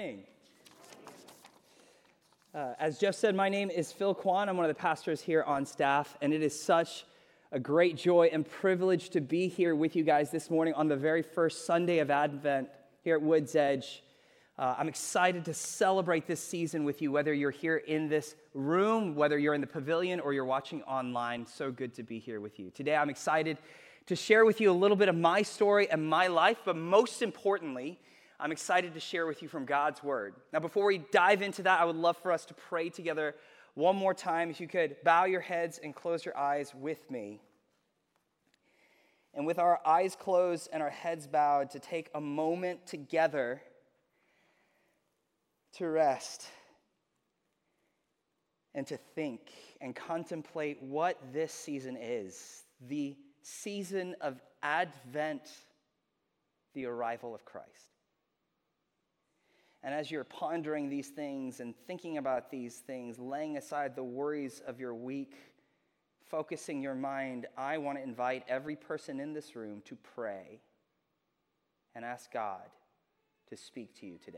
morning. As Jeff said, my name is Phil Kwan. I'm one of the pastors here on staff, and it is such a great joy and privilege to be here with you guys this morning on the very first Sunday of Advent here at Woods Edge. I'm excited to celebrate this season with you, whether you're here in this room, whether you're in the pavilion, or you're watching online. So good to be here with you. Today, I'm excited to share with you a little bit of my story and my life, but most importantly, I'm excited to share with you from God's Word. Now, before we dive into that, I would love for us to pray together one more time. If you could bow your heads and close your eyes with me. And with our eyes closed and our heads bowed, to take a moment together to rest and to think and contemplate what this season is. The season of Advent, the arrival of Christ. And as you're pondering these things and thinking about these things, laying aside the worries of your week, focusing your mind, I want to invite every person in this room to pray and ask God to speak to you today.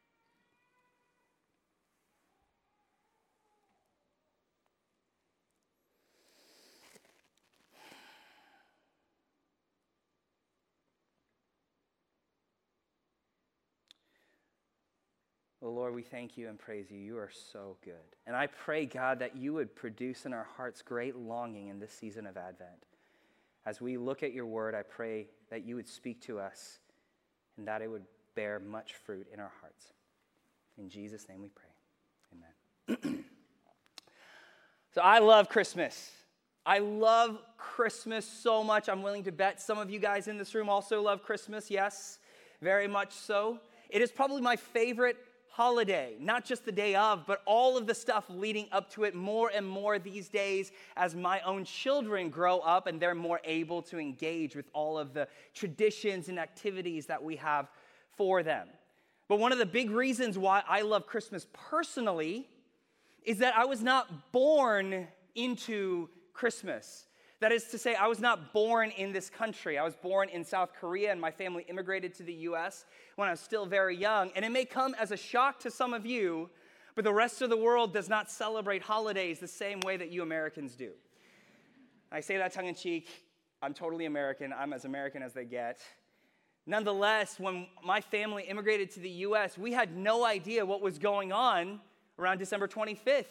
Well, Lord, we thank you and praise you. You are so good. And I pray, God, that you would produce in our hearts great longing in this season of Advent. As we look at your word, I pray that you would speak to us and that it would bear much fruit in our hearts. In Jesus' name we pray. Amen. So I love Christmas. I love Christmas so much. I'm willing to bet some of you guys in this room also love Christmas. Yes, very much so. It is probably my favorite holiday, not just the day of, but all of the stuff leading up to it more and more these days as my own children grow up and they're more able to engage with all of the traditions and activities that we have for them. But one of the big reasons why I love Christmas personally is that I was not born into Christmas. That is to say, I was not born in this country. I was born in South Korea, and my family immigrated to the U.S. when I was still very young. And it may come as a shock to some of you, but the rest of the world does not celebrate holidays the same way that you Americans do. I say that tongue-in-cheek. I'm totally American. I'm as American as they get. Nonetheless, when my family immigrated to the U.S., we had no idea what was going on around December 25th.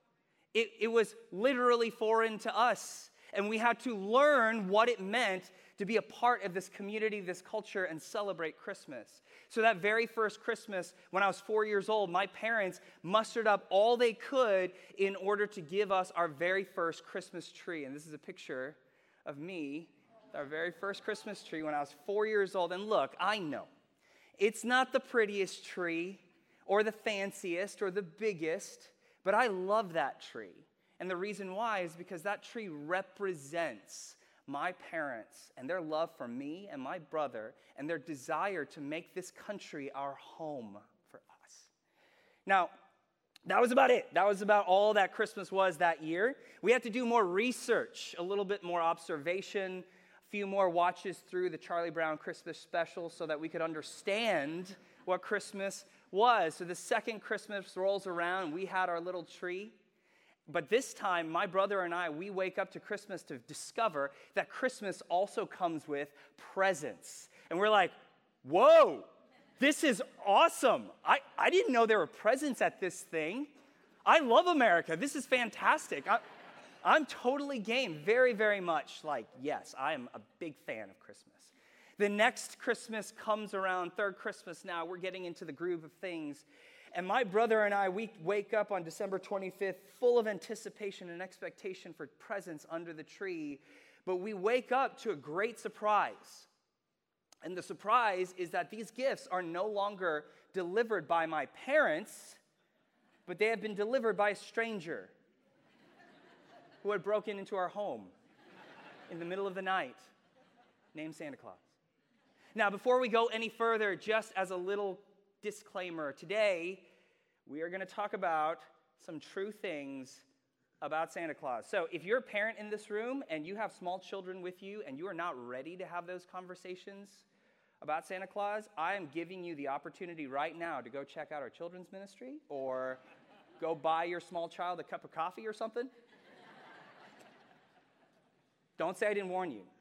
It was literally foreign to us. And we had to learn what it meant to be a part of this community, this culture, and celebrate Christmas. So that very first Christmas, when I was 4 years old, my parents mustered up all they could in order to give us our very first Christmas tree. And this is a picture of me, our very first Christmas tree when I was 4 years old. And look, I know, it's not the prettiest tree or the fanciest or the biggest, but I love that tree. And the reason why is because that tree represents my parents and their love for me and my brother and their desire to make this country our home for us. Now, that was about it. That was about all that Christmas was that year. We had to do more research, a little bit more observation, a few more watches through the Charlie Brown Christmas special so that we could understand what Christmas was. So the second Christmas rolls around, we had our little tree. But this time, my brother and I, we wake up to Christmas to discover that Christmas also comes with presents. And we're like, whoa, this is awesome. I didn't know there were presents at this thing. I love America. This is fantastic. I'm totally game. Very, very much like, yes, I am a big fan of Christmas. The next Christmas comes around, third Christmas now. We're getting into the groove of things. And my brother and I, we wake up on December 25th full of anticipation and expectation for presents under the tree. But we wake up to a great surprise. And the surprise is that these gifts are no longer delivered by my parents, but they have been delivered by a stranger who had broken into our home in the middle of the night, named Santa Claus. Now, before we go any further, just as a little disclaimer, today we are going to talk about some true things about Santa Claus. So if you're a parent in this room and you have small children with you and you are not ready to have those conversations about Santa Claus, I am giving you the opportunity right now to go check out our children's ministry or go buy your small child a cup of coffee or something. Don't say I didn't warn you.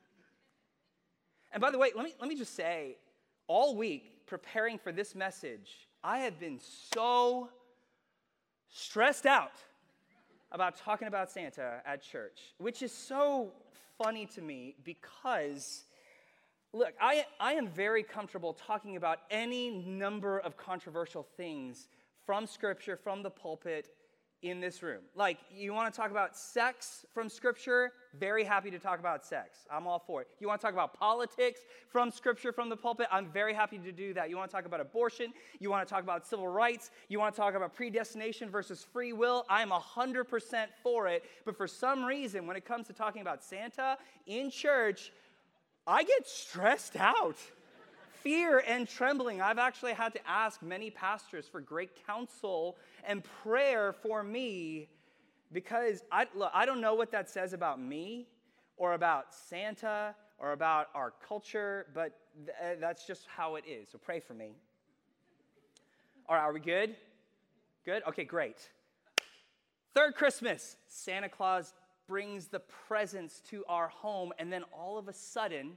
And by the way, let me just say, all week preparing for this message, I have been so stressed out about talking about Santa at church, which is so funny to me because, look, I am very comfortable talking about any number of controversial things from Scripture, from the pulpit, in this room. Like, you want to talk about sex from Scripture? Very happy to talk about sex. I'm all for it. You want to talk about politics from Scripture, from the pulpit? I'm very happy to do that. You want to talk about abortion? You want to talk about civil rights? You want to talk about predestination versus free will? I'm 100% for it. But for some reason, when it comes to talking about Santa in church, I get stressed out. Fear and trembling. I've actually had to ask many pastors for great counsel and prayer for me because I don't know what that says about me or about Santa or about our culture, but that's just how it is. So pray for me. All right, are we good? Good? Okay, great. Third Christmas, Santa Claus brings the presents to our home, and then all of a sudden,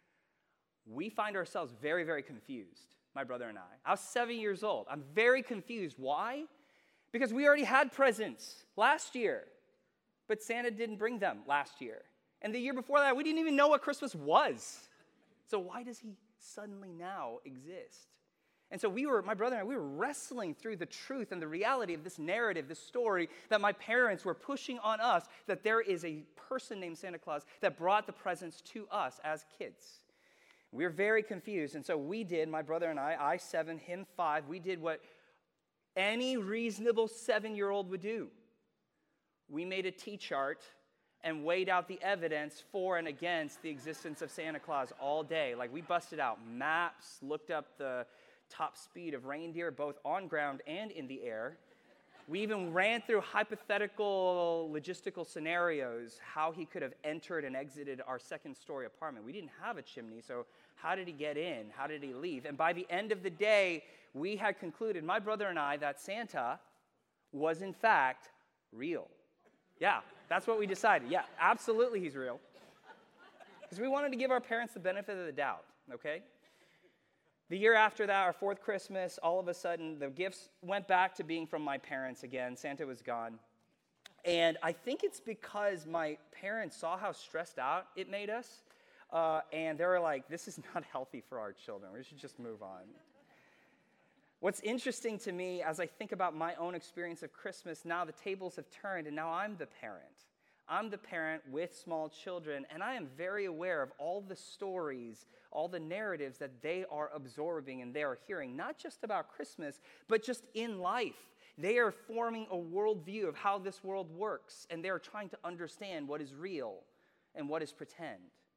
we find ourselves very, very confused, my brother and I. I was 7 years old. I'm very confused. Why? Because we already had presents last year, but Santa didn't bring them last year. And the year before that, we didn't even know what Christmas was. So why does he suddenly now exist? And so my brother and I, we were wrestling through the truth and the reality of this narrative, this story that my parents were pushing on us, that there is a person named Santa Claus that brought the presents to us as kids. We were very confused, and so we did, my brother and I 7, him 5, we did what any reasonable 7-year-old would do. We made a T-chart and weighed out the evidence for and against the existence of Santa Claus all day. Like, we busted out maps, looked up the top speed of reindeer, both on ground and in the air. We even ran through hypothetical logistical scenarios, how he could have entered and exited our second-story apartment. We didn't have a chimney, so how did he get in? How did he leave? And by the end of the day, we had concluded, my brother and I, that Santa was in fact real. Yeah, that's what we decided. Yeah, absolutely he's real. Because we wanted to give our parents the benefit of the doubt, okay? The year after that, our fourth Christmas, all of a sudden, the gifts went back to being from my parents again. Santa was gone. And I think it's because my parents saw how stressed out it made us. And they were like, this is not healthy for our children. We should just move on. What's interesting to me as I think about my own experience of Christmas, now the tables have turned, and now I'm the parent. I'm the parent with small children, and I am very aware of all the stories, all the narratives that they are absorbing and they are hearing, not just about Christmas, but just in life. They are forming a worldview of how this world works, and they are trying to understand what is real and what is pretend.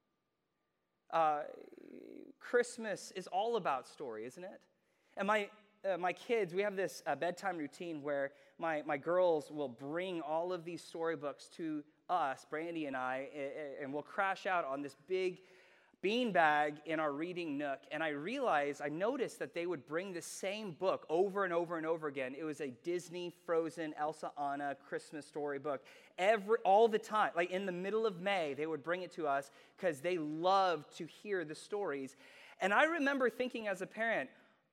Christmas is all about story, isn't it? And my kids, we have this bedtime routine where my girls will bring all of these storybooks to us, Brandy and I, and we'll crash out on this big beanbag in our reading nook. And I noticed that they would bring the same book over and over and over again. It was a Disney Frozen Elsa Anna Christmas storybook. All the time, like in the middle of May, they would bring it to us because they loved to hear the stories. And I remember thinking as a parent,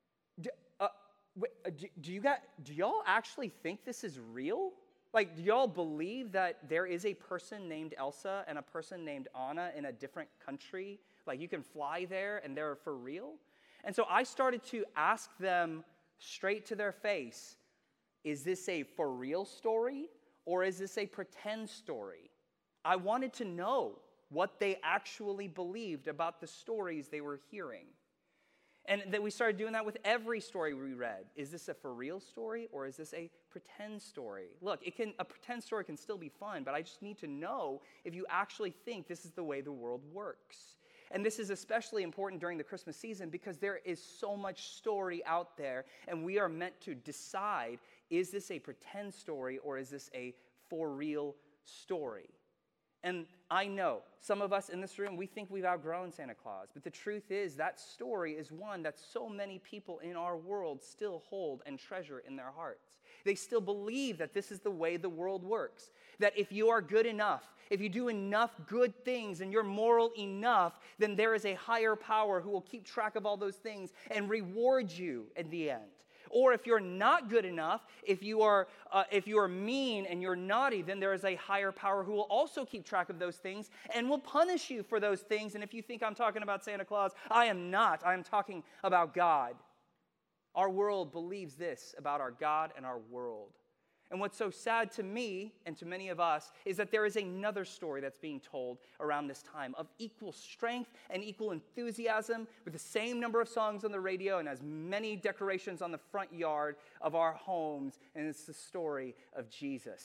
do y'all actually think this is real? Like, do y'all believe that there is a person named Elsa and a person named Anna in a different country? Like, you can fly there and they're for real? And so I started to ask them straight to their face, is this a for real story or is this a pretend story? I wanted to know what they actually believed about the stories they were hearing. And then we started doing that with every story we read. Is this a for real story or is this a pretend story? Look, a pretend story can still be fun, but I just need to know if you actually think this is the way the world works. And this is especially important during the Christmas season because there is so much story out there, and we are meant to decide, is this a pretend story or is this a for real story? And I know some of us in this room, we think we've outgrown Santa Claus. But the truth is that story is one that so many people in our world still hold and treasure in their hearts. They still believe that this is the way the world works. That if you are good enough, if you do enough good things and you're moral enough, then there is a higher power who will keep track of all those things and reward you in the end. Or if you're not good enough, if you are mean and you're naughty, then there is a higher power who will also keep track of those things and will punish you for those things. And if you think I'm talking about Santa Claus, I am not. I am talking about God. Our world believes this about our God and our world. And what's so sad to me and to many of us is that there is another story that's being told around this time of equal strength and equal enthusiasm with the same number of songs on the radio and as many decorations on the front yard of our homes. And it's the story of Jesus.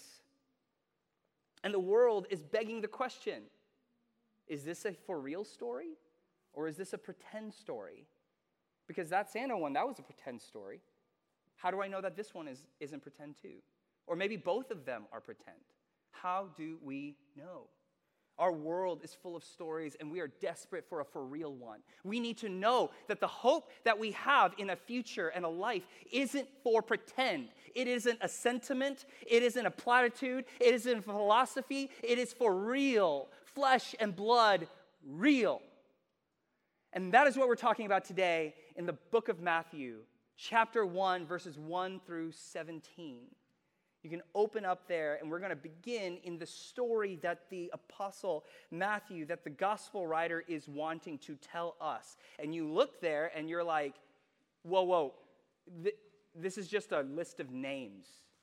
And the world is begging the question, is this a for real story or is this a pretend story? Because that Santa one, that was a pretend story. How do I know that this one isn't pretend too? Or maybe both of them are pretend. How do we know? Our world is full of stories, and we are desperate for a for real one. We need to know that the hope that we have in a future and a life isn't for pretend. It isn't a sentiment. It isn't a platitude. It isn't a philosophy. It is for real, flesh and blood, real. And that is what we're talking about today in the book of Matthew, chapter 1, verses 1 through 17. You can open up there, and we're going to begin in the story that the apostle Matthew, that the gospel writer is wanting to tell us. And you look there, and you're like, whoa, this is just a list of names.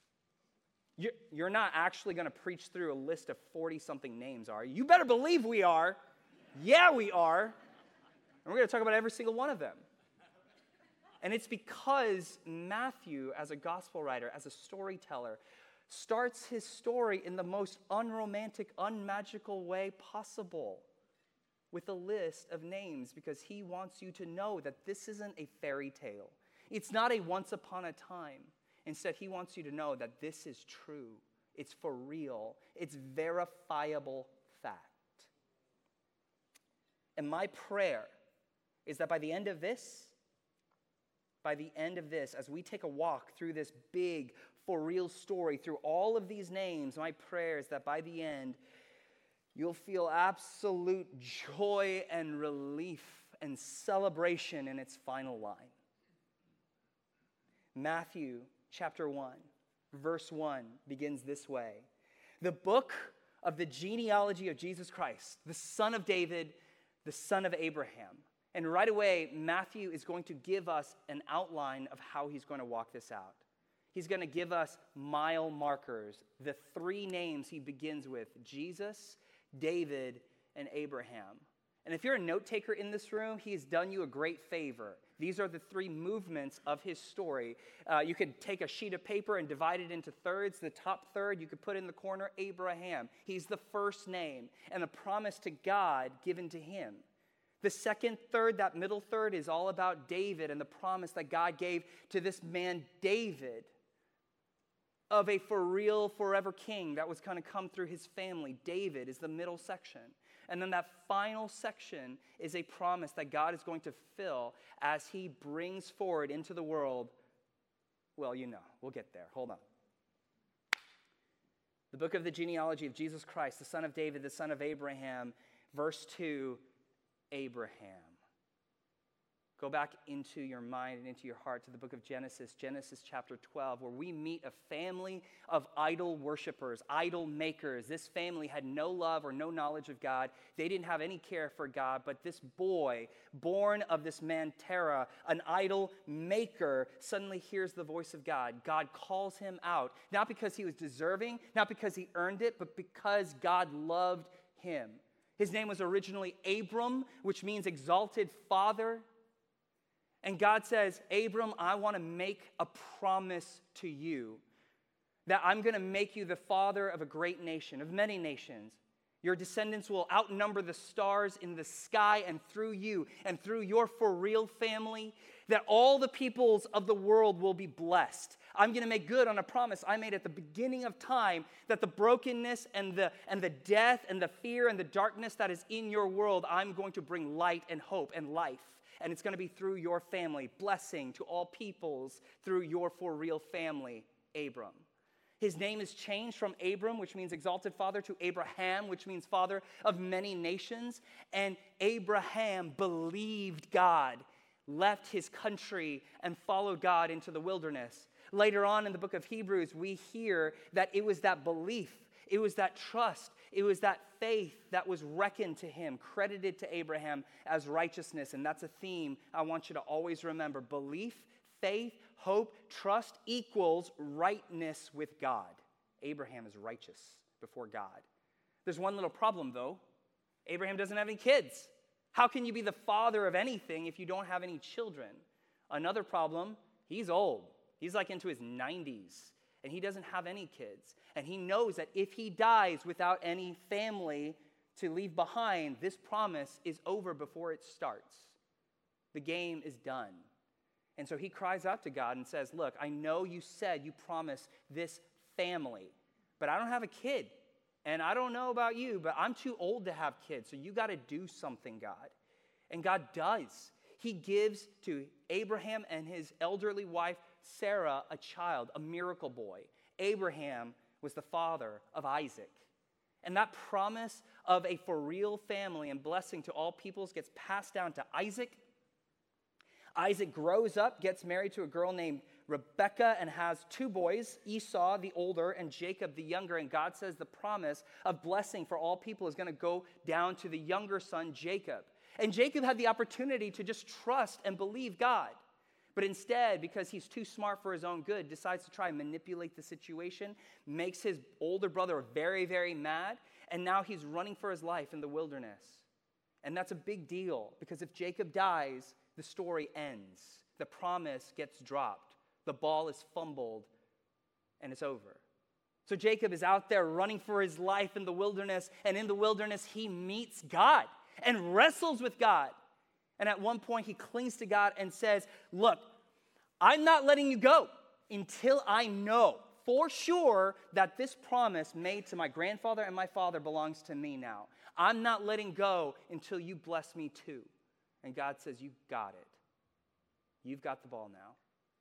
You're not actually going to preach through a list of 40-something names, are you? You better believe we are. Yeah, we are. And we're going to talk about every single one of them. And it's because Matthew, as a gospel writer, as a storyteller, starts his story in the most unromantic, unmagical way possible with a list of names because he wants you to know that this isn't a fairy tale. It's not a once upon a time. Instead, he wants you to know that this is true. It's for real. It's verifiable fact. And my prayer is that by the end of this, as we take a walk through this big, for real story, through all of these names, my prayer is that by the end, you'll feel absolute joy and relief and celebration in its final line. Matthew chapter 1, verse 1 begins this way. The book of the genealogy of Jesus Christ, the son of David, the son of Abraham. And right away, Matthew is going to give us an outline of how he's going to walk this out. He's going to give us mile markers, the three names he begins with, Jesus, David, and Abraham. And if you're a note taker in this room, he has done you a great favor. These are the three movements of his story. You could take a sheet of paper and divide it into thirds. The top third, you could put in the corner, Abraham. He's the first name and the promise to God given to him. The second third, that middle third, is all about David and the promise that God gave to this man David of a for real, forever king that was going to come through his family. David is the middle section. And then that final section is a promise that God is going to fulfill as he brings forward into the world, well, we'll get there. Hold on. The book of the genealogy of Jesus Christ, the son of David, the son of Abraham, verse 2, Abraham. Go back into your mind and into your heart to the book of Genesis chapter 12, where we meet a family of idol worshipers, idol makers. This family had no love or no knowledge of God. They didn't have any care for God, but this boy, born of this man Terah, an idol maker, suddenly hears the voice of God. God calls him out, not because he was deserving, not because he earned it, but because God loved him. His name was originally Abram, which means exalted father. And God says, Abram, I want to make a promise to you that I'm going to make you the father of a great nation, of many nations. Your descendants will outnumber the stars in the sky, and through you and through your for real family, that all the peoples of the world will be blessed. I'm going to make good on a promise I made at the beginning of time, that the brokenness and the death and the fear and the darkness that is in your world, I'm going to bring light and hope and life. And it's going to be through your family, blessing to all peoples through your for real family, Abram. His name is changed from Abram, which means exalted father, to Abraham, which means father of many nations. And Abraham believed God, left his country, and followed God into the wilderness. Later on in the book of Hebrews, we hear that it was that belief, it was that trust, it was that faith that was reckoned to him, credited to Abraham as righteousness. And that's a theme I want you to always remember. Belief, faith, hope, trust equals rightness with God. Abraham is righteous before God. There's one little problem, though. Abraham doesn't have any kids. How can you be the father of anything if you don't have any children? Another problem, he's old. He's like into his 90s, and he doesn't have any kids. And he knows that if he dies without any family to leave behind, this promise is over before it starts. The game is done. And so he cries out to God and says, look, I know you said you promised this family, but I don't have a kid. And I don't know about you, but I'm too old to have kids, so you got to do something, God. And God does. He gives to Abraham and his elderly wife, Sarah, a child, a miracle boy. Abraham was the father of Isaac. And that promise of a for real family and blessing to all peoples gets passed down to Isaac. Isaac grows up, gets married to a girl named Rebekah, and has two boys, Esau the older and Jacob the younger. And God says the promise of blessing for all people is going to go down to the younger son, Jacob. And Jacob had the opportunity to just trust and believe God. But instead, because he's too smart for his own good, decides to try and manipulate the situation, makes his older brother very, very mad, and now he's running for his life in the wilderness. And that's a big deal, because if Jacob dies, the story ends. The promise gets dropped. The ball is fumbled, and it's over. So Jacob is out there running for his life in the wilderness, and in the wilderness, he meets God and wrestles with God. And at one point, he clings to God and says, look, I'm not letting you go until I know for sure that this promise made to my grandfather and my father belongs to me now. I'm not letting go until you bless me too. And God says, you got it. You've got the ball now.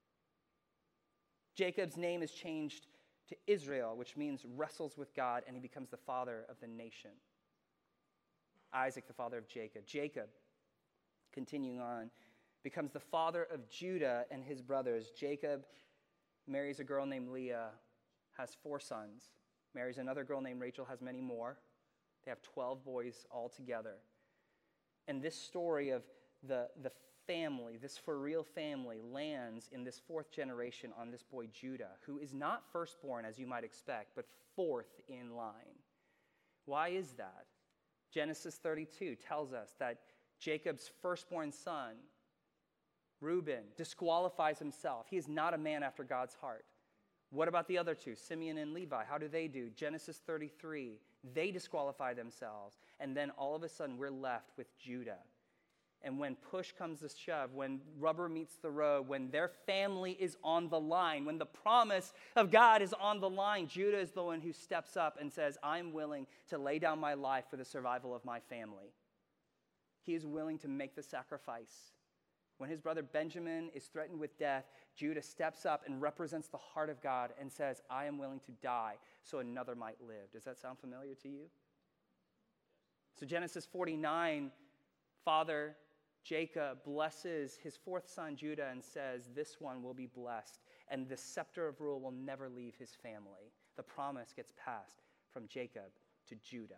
Jacob's name is changed to Israel, which means wrestles with God, and he becomes the father of the nation. Isaac, the father of Jacob. Jacob, continuing on, becomes the father of Judah and his brothers. Jacob marries a girl named Leah, has 4 sons. Marries another girl named Rachel, has many more. They have 12 boys altogether. And this story of the family, this for real family, lands in this 4th generation on this boy Judah, who is not firstborn, as you might expect, but 4th in line. Why is that? Genesis 32 tells us that Jacob's firstborn son, Reuben, disqualifies himself. He is not a man after God's heart. What about the other 2, Simeon and Levi? How do they do? Genesis 33, they disqualify themselves. And then all of a sudden, we're left with Judah. And when push comes to shove, when rubber meets the road, when their family is on the line, when the promise of God is on the line, Judah is the one who steps up and says, I'm willing to lay down my life for the survival of my family. He is willing to make the sacrifice. When his brother Benjamin is threatened with death, Judah steps up and represents the heart of God and says, I am willing to die so another might live. Does that sound familiar to you? So Genesis 49, Father Jacob blesses his 4th son Judah and says, this one will be blessed, and the scepter of rule will never leave his family. The promise gets passed from Jacob to Judah.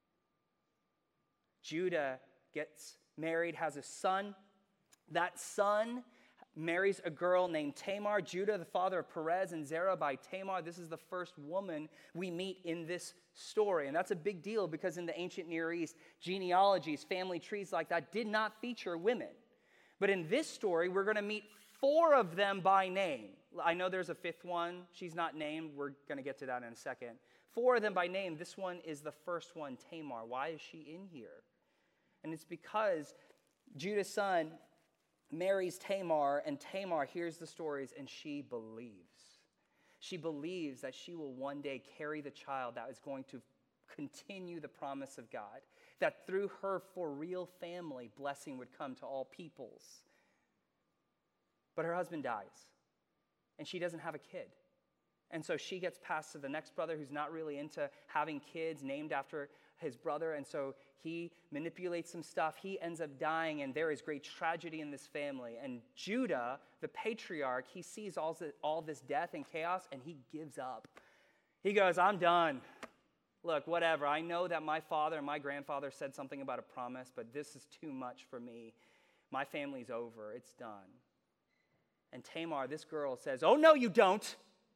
Judah gets married, has a son. That son marries a girl named Tamar. Judah, the father of Perez and Zerah by Tamar. This is the first woman we meet in this story. And that's a big deal because in the ancient Near East, genealogies, family trees like that did not feature women. But in this story, we're going to meet 4 of them by name. I know there's a fifth one. She's not named. We're going to get to that in a second. 4 of them by name. This one is the first one, Tamar. Why is she in here? And it's because Judah's son marries Tamar, and Tamar hears the stories, and she believes. She believes that she will one day carry the child that is going to continue the promise of God, that through her for real family, blessing would come to all peoples. But her husband dies, and she doesn't have a kid. And so she gets passed to the next brother who's not really into having kids named after his brother. And so he manipulates some stuff. He ends up dying, and there is great tragedy in this family. And Judah, the patriarch, he sees all this death and chaos, and he gives up. He goes, I'm done. Look, whatever. I know that my father and my grandfather said something about a promise, but this is too much for me. My family's over. It's done. And Tamar, this girl, says, oh, no, you don't.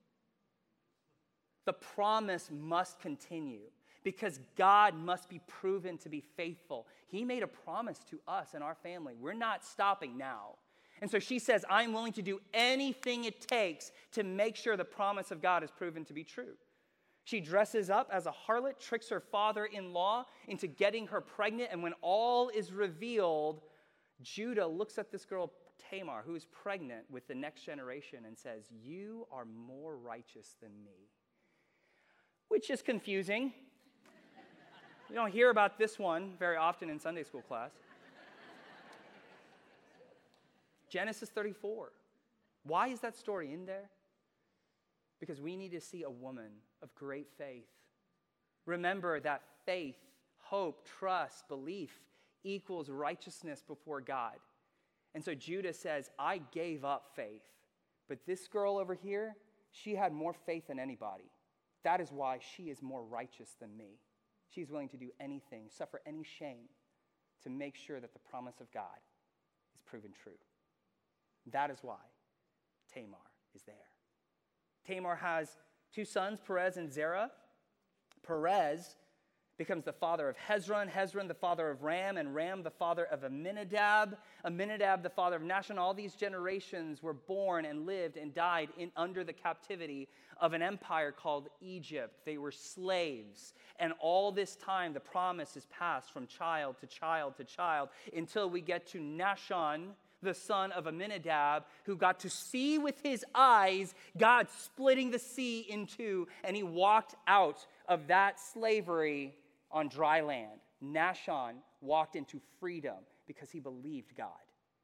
The promise must continue because God must be proven to be faithful. He made a promise to us and our family. We're not stopping now. And so she says, I'm willing to do anything it takes to make sure the promise of God is proven to be true. She dresses up as a harlot, tricks her father-in-law into getting her pregnant, and when all is revealed, Judah looks at this girl, Tamar, who is pregnant with the next generation, and says, you are more righteous than me. Which is confusing. You don't hear about this one very often in Sunday school class. Genesis 34. Why is that story in there? Because we need to see a woman of great faith. Remember that faith, hope, trust, belief equals righteousness before God. And so Judah says, I gave up faith. But this girl over here, she had more faith than anybody. That is why she is more righteous than me. She's willing to do anything, suffer any shame, to make sure that the promise of God is proven true. That is why Tamar is there. Tamar has 2 sons, Perez and Zerah. Perez becomes the father of Hezron, Hezron the father of Ram, and Ram the father of Amminadab, Amminadab the father of Nahshon. All these generations were born and lived and died under the captivity of an empire called Egypt. They were slaves. And all this time, the promise is passed from child to child to child until we get to Nahshon, the son of Amminadab, who got to see with his eyes God splitting the sea in two, and he walked out of that slavery on dry land. Nahshon walked into freedom because he believed God.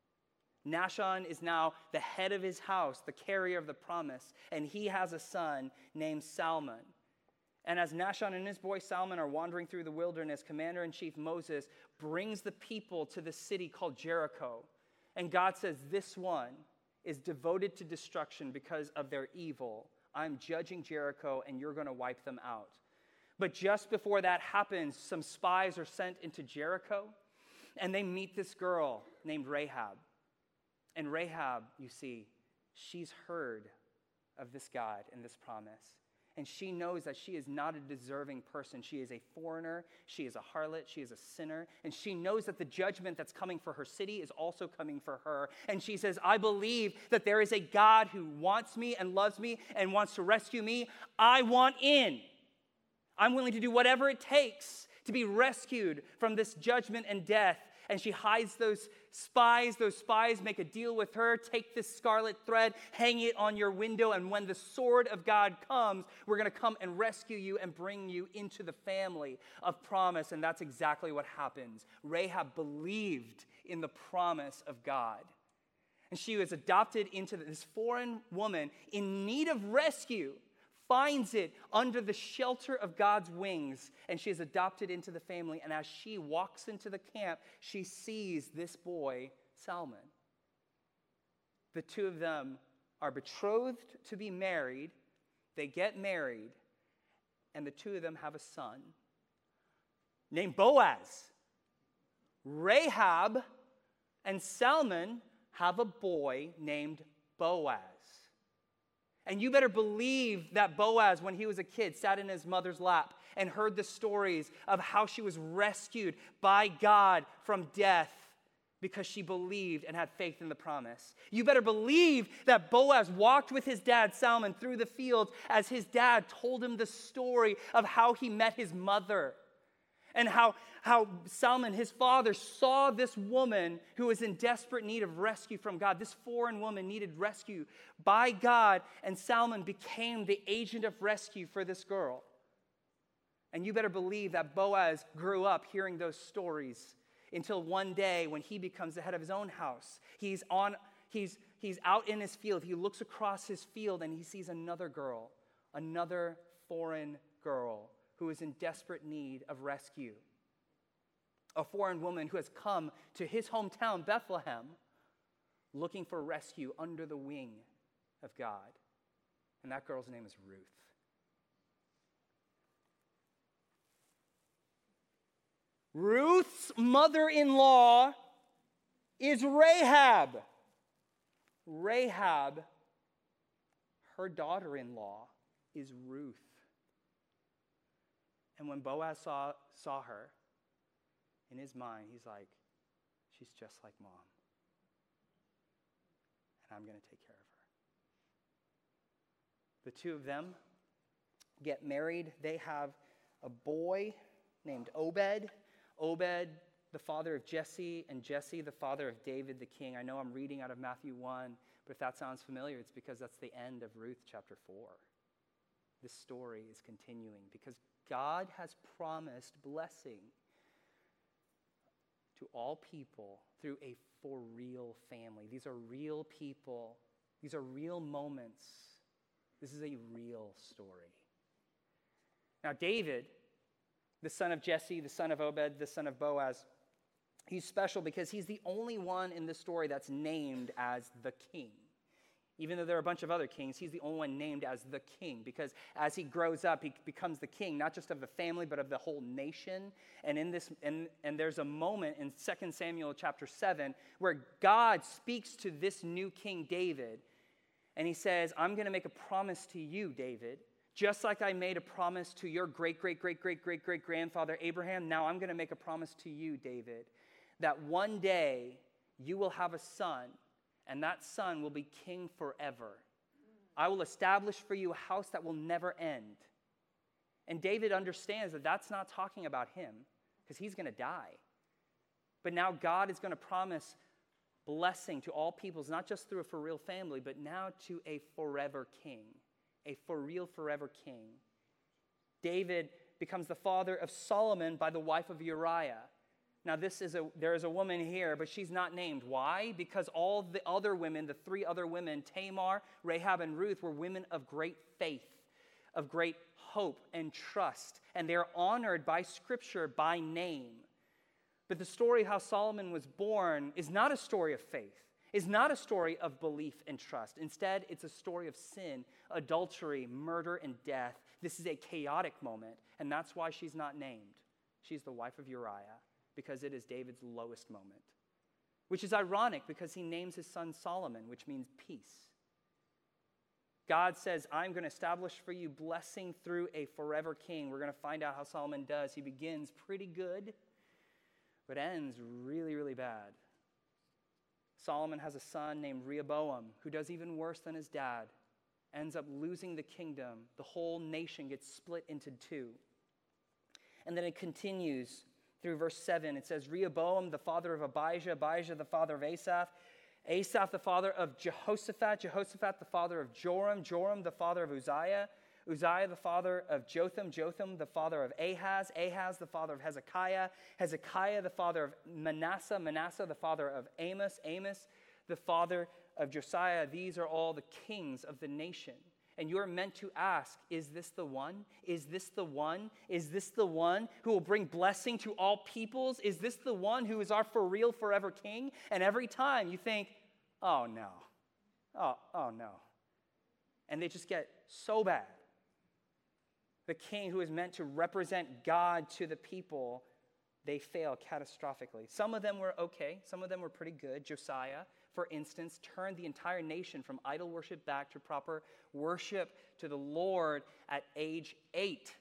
Nahshon is now the head of his house, the carrier of the promise, and he has a son named Salmon. And as Nahshon and his boy Salmon are wandering through the wilderness, Commander-in-Chief Moses brings the people to the city called Jericho. And God says, this one is devoted to destruction because of their evil. I'm judging Jericho, and you're going to wipe them out. But just before that happens, some spies are sent into Jericho, and they meet this girl named Rahab. And Rahab, you see, she's heard of this God and this promise. And she knows that she is not a deserving person. She is a foreigner. She is a harlot. She is a sinner. And she knows that the judgment that's coming for her city is also coming for her. And she says, I believe that there is a God who wants me and loves me and wants to rescue me. I want in. I'm willing to do whatever it takes to be rescued from this judgment and death. And she hides those spies. Those spies make a deal with her. Take this scarlet thread, hang it on your window, and when the sword of God comes, we're going to come and rescue you and bring you into the family of promise. And that's exactly what happens. Rahab believed in the promise of God. And she was adopted into this foreign woman in need of rescue, finds it under the shelter of God's wings, and she is adopted into the family. And as she walks into the camp, she sees this boy, Salmon. The two of them are betrothed to be married. They get married, and the two of them have a son named Boaz. Rahab and Salmon have a boy named Boaz. And you better believe that Boaz, when he was a kid, sat in his mother's lap and heard the stories of how she was rescued by God from death because she believed and had faith in the promise. You better believe that Boaz walked with his dad, Salmon, through the fields as his dad told him the story of how he met his mother and how Salmon, his father, saw this woman who was in desperate need of rescue from God. This foreign woman needed rescue by God, and Salmon became the agent of rescue for this girl. And you better believe that Boaz grew up hearing those stories until one day when he becomes the head of his own house. He's out in his field. He looks across his field and he sees another girl, another foreign girl who is in desperate need of rescue. A foreign woman who has come to his hometown, Bethlehem, looking for rescue under the wing of God. And that girl's name is Ruth. Ruth's mother-in-law is Rahab. Rahab, her daughter-in-law, is Ruth. And when Boaz saw her, in his mind, he's like, she's just like Mom. And I'm going to take care of her. The two of them get married. They have a boy named Obed. Obed, the father of Jesse, and Jesse, the father of David the king. I know I'm reading out of Matthew 1, but if that sounds familiar, it's because that's the end of Ruth chapter 4. This story is continuing because God has promised blessing to all people through a for real family. These are real people. These are real moments. This is a real story. Now, David, the son of Jesse, the son of Obed, the son of Boaz, he's special because he's the only one in this story that's named as the king. Even though there are a bunch of other kings, he's the only one named as the king because as he grows up, he becomes the king, not just of the family, but of the whole nation. And there's a moment in 2 Samuel chapter 7 where God speaks to this new king, David, and he says, I'm going to make a promise to you, David. Just like I made a promise to your great-great-great-great-great-great-grandfather Abraham, now I'm going to make a promise to you, David, that one day you will have a son, and that son will be king forever. I will establish for you a house that will never end. And David understands that that's not talking about him, because he's going to die. But now God is going to promise blessing to all peoples, not just through a for real family, but now to a forever king. A for real forever king. David becomes the father of Solomon by the wife of Uriah. Now there is a woman here, but she's not named. Why? Because all the other women, the three other women, Tamar, Rahab, and Ruth, were women of great faith, of great hope and trust. And they're honored by Scripture by name. But the story of how Solomon was born is not a story of faith. Is not a story of belief and trust. Instead, it's a story of sin, adultery, murder, and death. This is a chaotic moment, and that's why she's not named. She's the wife of Uriah, because it is David's lowest moment. Which is ironic, because he names his son Solomon, which means peace. God says, I'm going to establish for you blessing through a forever king. We're going to find out how Solomon does. He begins pretty good, but ends really, really bad. Solomon has a son named Rehoboam who does even worse than his dad, ends up losing the kingdom. The whole nation gets split into two. And then it continues through verse 7. It says, Rehoboam, the father of Abijah, Abijah, the father of Asaph, Asaph, the father of Jehoshaphat, Jehoshaphat, the father of Joram, Joram, the father of Uzziah, Uzziah, the father of Jotham, Jotham, the father of Ahaz, Ahaz, the father of Hezekiah, Hezekiah, the father of Manasseh, Manasseh, the father of Amos, Amos, the father of Josiah. These are all the kings of the nation. And you're meant to ask, is this the one? Is this the one? Is this the one who will bring blessing to all peoples? Is this the one who is our for real forever king? And every time you think, oh no, oh no. And they just get so bad. The king who is meant to represent God to the people, they fail catastrophically. Some of them were okay. Some of them were pretty good. Josiah, for instance, turned the entire nation from idol worship back to proper worship to the Lord at age 8.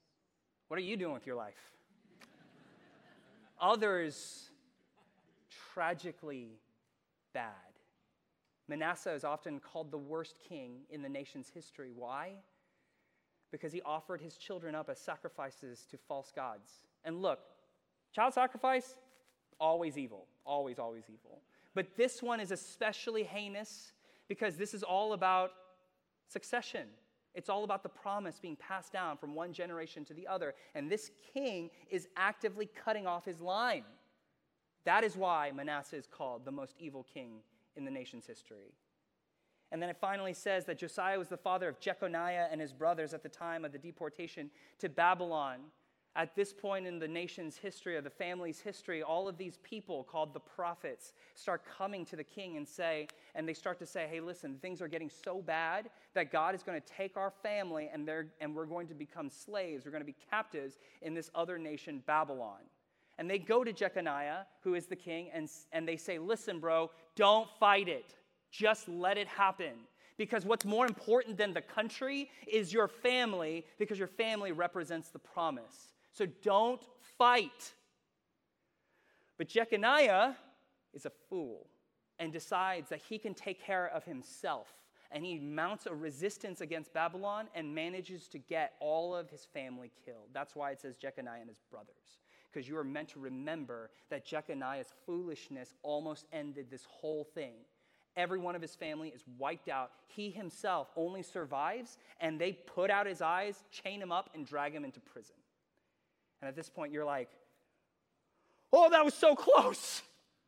What are you doing with your life? Others tragically bad. Manasseh is often called the worst king in the nation's history. Why? Because he offered his children up as sacrifices to false gods. And look, child sacrifice, always evil. Always, always evil. But this one is especially heinous because this is all about succession. It's all about the promise being passed down from one generation to the other. And this king is actively cutting off his line. That is why Manasseh is called the most evil king in the nation's history. And then it finally says that Josiah was the father of Jeconiah and his brothers at the time of the deportation to Babylon. At this point in the nation's history, or the family's history, all of these people called the prophets start coming to the king and they start to say, hey, listen, things are getting so bad that God is going to take our family and we're going to become slaves. We're going to be captives in this other nation, Babylon. And they go to Jeconiah, who is the king, and they say, listen, bro, don't fight it. Just let it happen. Because what's more important than the country is your family, because your family represents the promise. So don't fight. But Jeconiah is a fool and decides that he can take care of himself. And he mounts a resistance against Babylon and manages to get all of his family killed. That's why it says Jeconiah and his brothers. Because you are meant to remember that Jeconiah's foolishness almost ended this whole thing. Every one of his family is wiped out. He himself only survives, and they put out his eyes, chain him up, and drag him into prison. And at this point, you're like, oh, that was so close.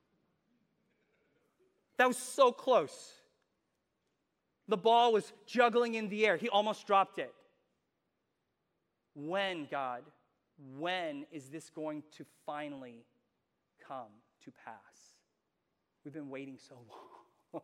That was so close. The ball was juggling in the air. He almost dropped it. When, God? When is this going to finally come to pass? We've been waiting so long.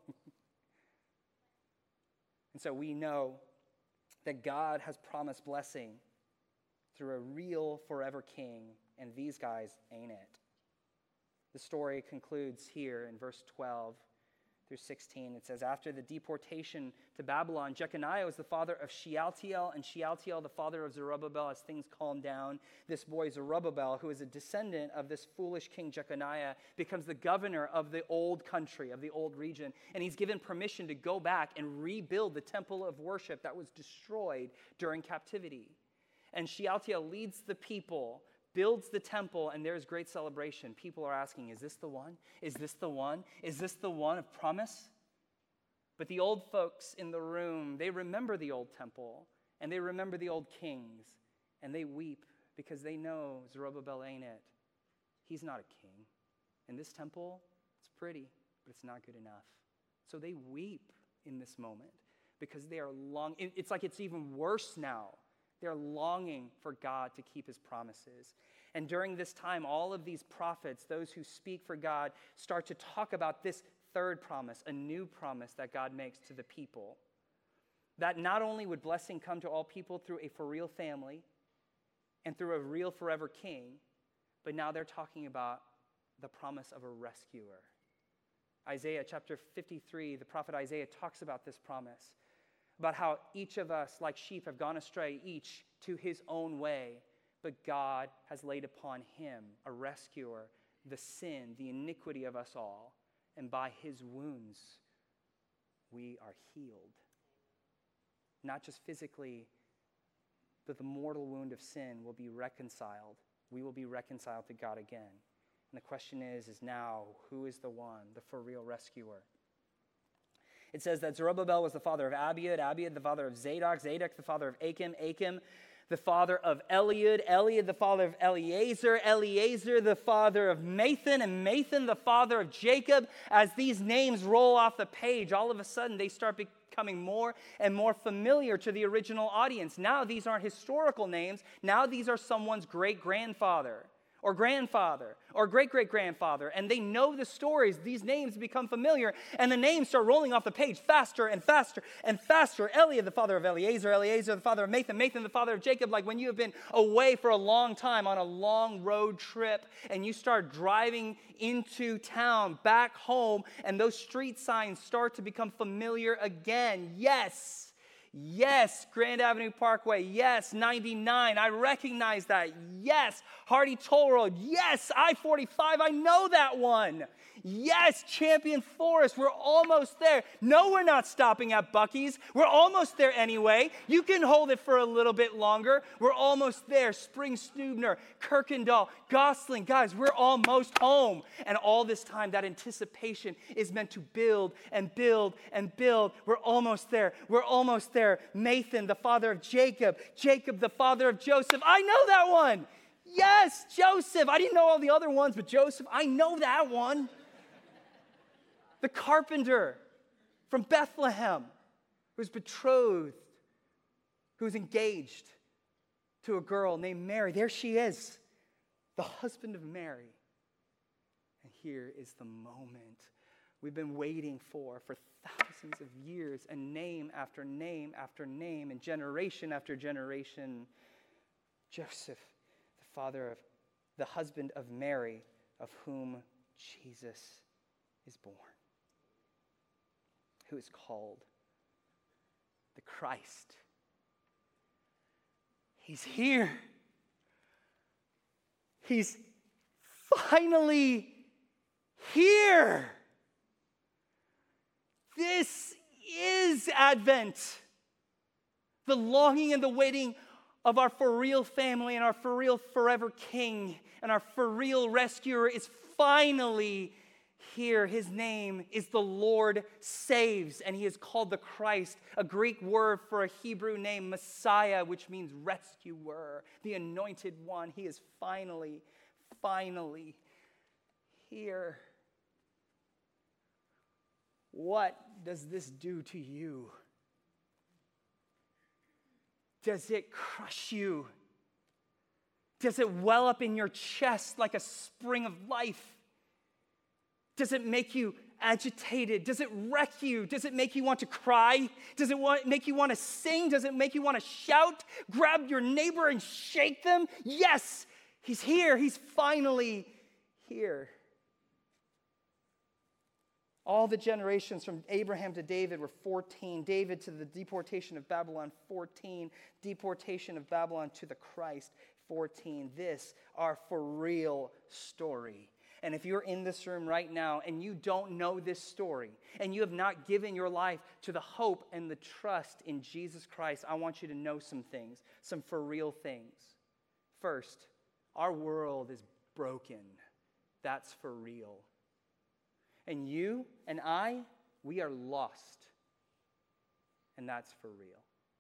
And so we know that God has promised blessing through a real forever king, and these guys ain't it. The story concludes here in verse 12 through 16. It says, after the deportation to Babylon, Jeconiah was the father of Shealtiel, and Shealtiel the father of Zerubbabel. As things calm down, this boy Zerubbabel, who is a descendant of this foolish king Jeconiah, becomes the governor of the old country, of the old region, and he's given permission to go back and rebuild the temple of worship that was destroyed during captivity. And Shealtiel leads the people, builds the temple, and there's great celebration. People are asking, is this the one? Is this the one? Is this the one of promise? But the old folks in the room, they remember the old temple, and they remember the old kings, and they weep because they know Zerubbabel ain't it. He's not a king. And this temple, it's pretty, but it's not good enough. So they weep in this moment because they are longing. It's like it's even worse now. They're longing for God to keep his promises. And during this time, all of these prophets, those who speak for God, start to talk about this third promise, a new promise that God makes to the people. That not only would blessing come to all people through a for real family and through a real forever king, but now they're talking about the promise of a rescuer. Isaiah chapter 53, the prophet Isaiah talks about this promise, about how each of us, like sheep, have gone astray, each to his own way, but God has laid upon him, a rescuer, the sin, the iniquity of us all, and by his wounds we are healed. Not just physically, but the mortal wound of sin will be reconciled. We will be reconciled to God again. And the question is now, who is the one, the for real rescuer? It says that Zerubbabel was the father of Abiud, Abiud the father of Zadok, Zadok the father of Achim, Achim the father of Eliud, Eliud the father of Eleazar, Eleazar the father of Mathan, and Mathan the father of Jacob. As these names roll off the page, all of a sudden they start becoming more and more familiar to the original audience. Now these aren't historical names. Now these are someone's great-grandfather or grandfather or great-great-grandfather, and they know the stories. These names become familiar, and the names start rolling off the page faster and faster and faster. Eliud, the father of Eleazar, Eleazar, the father of Mathan, Mathan, the father of Jacob. Like when you have been away for a long time on a long road trip, and you start driving into town, back home, and those street signs start to become familiar again. Yes, Grand Avenue Parkway. Yes, 99. I recognize that. Yes, Hardy Toll Road. Yes, I-45. I know that one. Yes, Champion Forest, we're almost there. No, we're not stopping at Buc-ee's. We're almost there anyway. You can hold it for a little bit longer. We're almost there. Spring Stubner, Kirkendall, Gosling. Guys, we're almost home. And all this time, that anticipation is meant to build and build and build. We're almost there. We're almost there. Nathan, the father of Jacob. Jacob, the father of Joseph. I know that one. Yes, Joseph. I didn't know all the other ones, but Joseph, I know that one. The carpenter from Bethlehem who's betrothed, who's engaged to a girl named Mary. There she is, the husband of Mary. And here is the moment we've been waiting for thousands of years, and name after name after name, and generation after generation. Joseph, the husband of Mary, of whom Jesus is born, who is called the Christ. He's here. He's finally here. This is Advent. The longing and the waiting of our for real family and our for real forever King and our for real rescuer is finally here. His name is the Lord Saves, and he is called the Christ, a Greek word for a Hebrew name, Messiah, which means rescuer, the anointed one. He is finally here. What does this do to you? Does it crush you? Does it well up in your chest like a spring of life? Does it make you agitated? Does it wreck you? Does it make you want to cry? Does it make you want to sing? Does it make you want to shout? Grab your neighbor and shake them? Yes, he's here. He's finally here. All the generations from Abraham to David were 14. David to the deportation of Babylon, 14. Deportation of Babylon to the Christ, 14. This, our for real story. And if you're in this room right now and you don't know this story, and you have not given your life to the hope and the trust in Jesus Christ, I want you to know some things, some for real things. First, our world is broken. That's for real. And you and I, we are lost. And that's for real.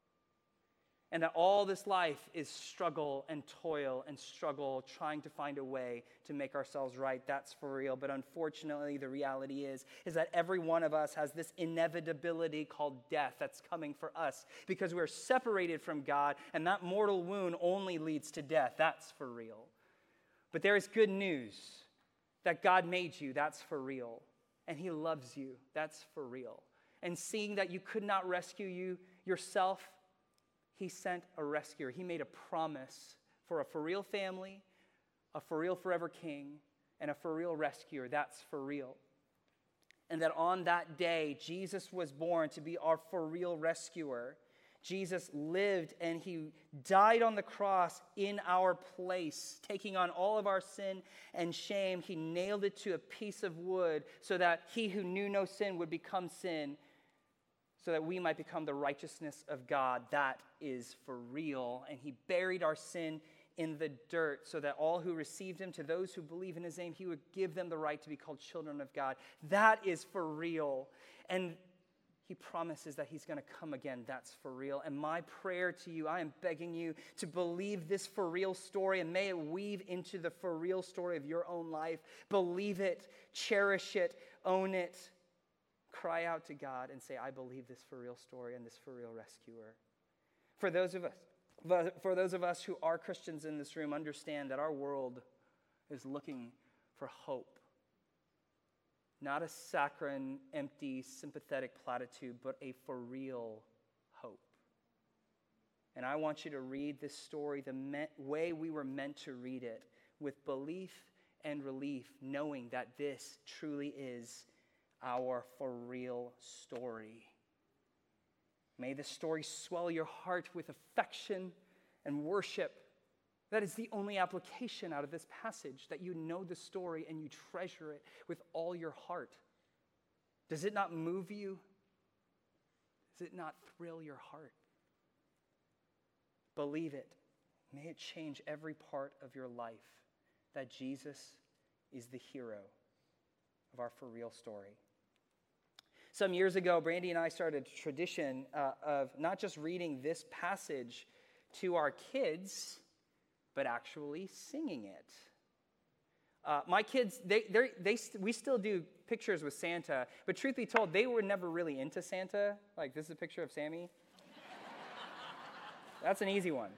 And that all this life is struggle and toil and struggle, trying to find a way to make ourselves right. That's for real. But unfortunately, the reality is that every one of us has this inevitability called death that's coming for us because we're separated from God, and that mortal wound only leads to death. That's for real. But there is good news that God made you. That's for real. And he loves you. That's for real. And seeing that you could not rescue you yourself, he sent a rescuer. He made a promise for a for real family, a for real forever King, and a for real rescuer. That's for real. And that on that day, Jesus was born to be our for real rescuer. Jesus lived and he died on the cross in our place, taking on all of our sin and shame. He nailed it to a piece of wood so that he who knew no sin would become sin, so that we might become the righteousness of God. That is for real. And he buried our sin in the dirt so that all who received him, to those who believe in his name, he would give them the right to be called children of God. That is for real. And he promises that he's going to come again. That's for real. And my prayer to you, I am begging you to believe this for real story, and may it weave into the for real story of your own life. Believe it, cherish it, own it. Cry out to God and say, I believe this for real story and this for real rescuer. For those of us who are Christians in this room, understand that our world is looking for hope. Not a saccharine, empty, sympathetic platitude, but a for real hope. And I want you to read this story the way we were meant to read it, with belief and relief, knowing that this truly is our for real story. May this story swell your heart with affection and worship That is the only application out of this passage, that you know the story and you treasure it with all your heart. Does it not move you? Does it not thrill your heart? Believe it. May it change every part of your life that Jesus is the hero of our for real story. Some years ago, Brandy and I started a tradition of not just reading this passage to our kids, but actually singing it. My kids, we still do pictures with Santa, but truth be told, they were never really into Santa. Like, this is a picture of Sammy. That's an easy one.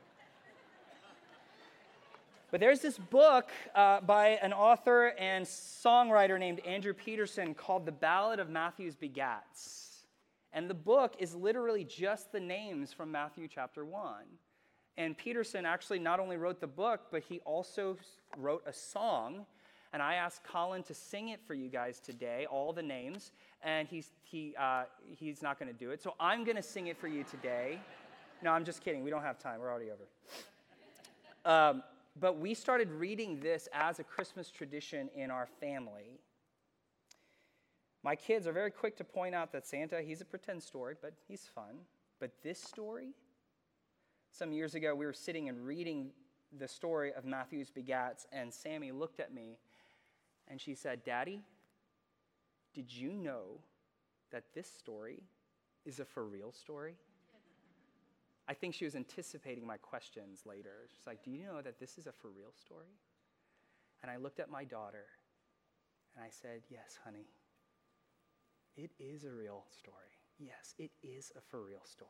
But there's this book by an author and songwriter named Andrew Peterson called The Ballad of Matthew's Begats. And the book is literally just the names from Matthew chapter 1. And Peterson actually not only wrote the book, but he also wrote a song. And I asked Colin to sing it for you guys today, all the names. And he's not going to do it. So I'm going to sing it for you today. No, I'm just kidding. We don't have time. We're already over. But we started reading this as a Christmas tradition in our family. My kids are very quick to point out that Santa, he's a pretend story, but he's fun. But this story, some years ago, we were sitting and reading the story of Matthew's Begats, and Sammy looked at me, and she said, "Daddy, did you know that this story is a for real story?" I think she was anticipating my questions later. She's like, "Do you know that this is a for real story?" And I looked at my daughter, and I said, "Yes, honey, it is a real story. Yes, it is a for real story."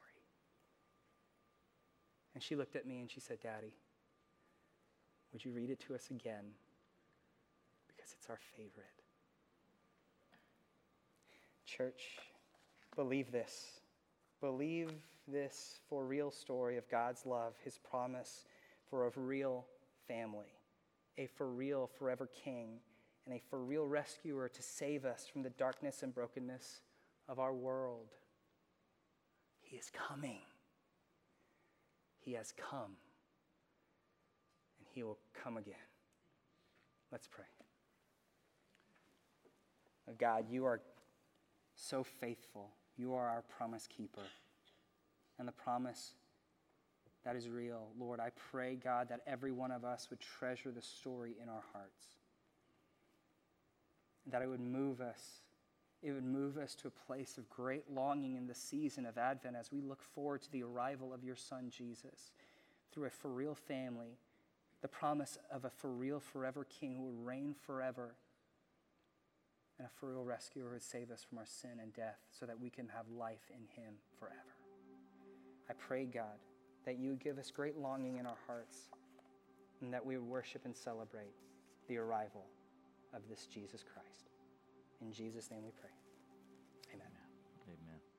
And she looked at me and she said, "Daddy, would you read it to us again? Because it's our favorite." Church, believe this. Believe this for real story of God's love, his promise for a real family, a for real forever king, and a for real rescuer to save us from the darkness and brokenness of our world. He is coming. He has come. And he will come again. Let's pray. Oh God, you are so faithful. You are our promise keeper. And the promise that is real. Lord, I pray, God, that every one of us would treasure the story in our hearts. That it would move us. It would move us to a place of great longing in the season of Advent as we look forward to the arrival of your Son, Jesus, through a for real family, the promise of a for real forever King who will reign forever, and a for real rescuer who would save us from our sin and death so that we can have life in him forever. I pray, God, that you would give us great longing in our hearts and that we would worship and celebrate the arrival of this Jesus Christ. In Jesus' name we pray. Amen. Amen.